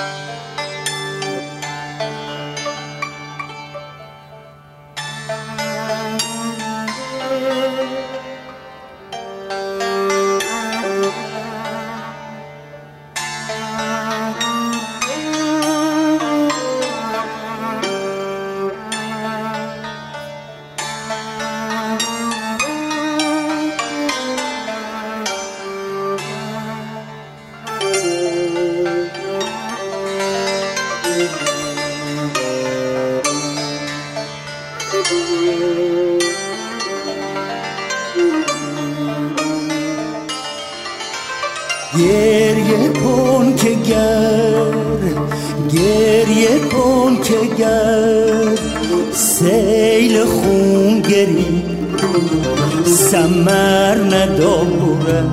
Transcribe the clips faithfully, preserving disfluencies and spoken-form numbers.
گریه کن که گر گریه کن که گر سیل خون گری ثمر نداره،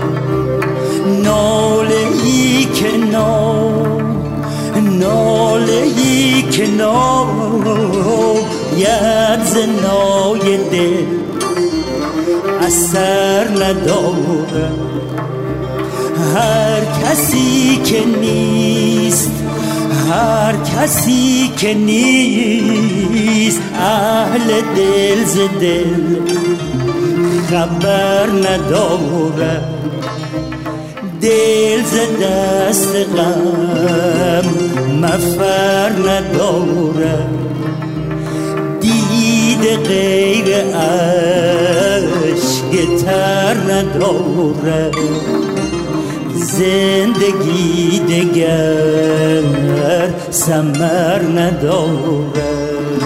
ناله ای که نام ناله ای که نام ید زنای دل اثر نداره. هر کسی که نیست هر کسی که نیست اهل دل ز دل خبر نداره. دل ز دست غم مفر نداره، دید غیر عشق تر نداره. زندگی دگر ثمر نداره.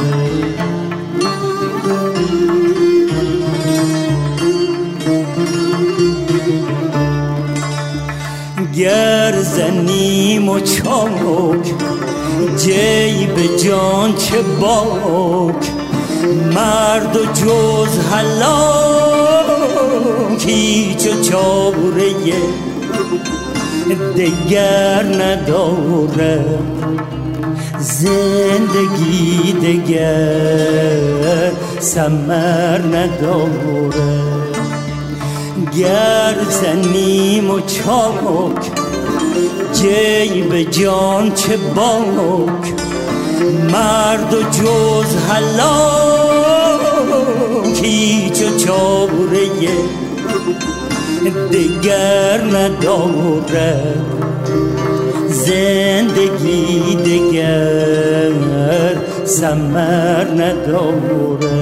گر زنیم و چاک جیب جان چه باک، مرد و جز هلاک هیچ و چاره دگر نداره. زندگی دگر ثمر نداره. گر زنیم و چاک جیب جان چه باک، مرد و جز هلاک هیچ و چاره دگر نداره. زندگی دگر ثمر نداره.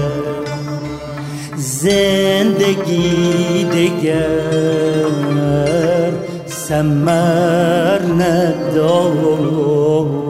زندگی دگر ثمر نداره.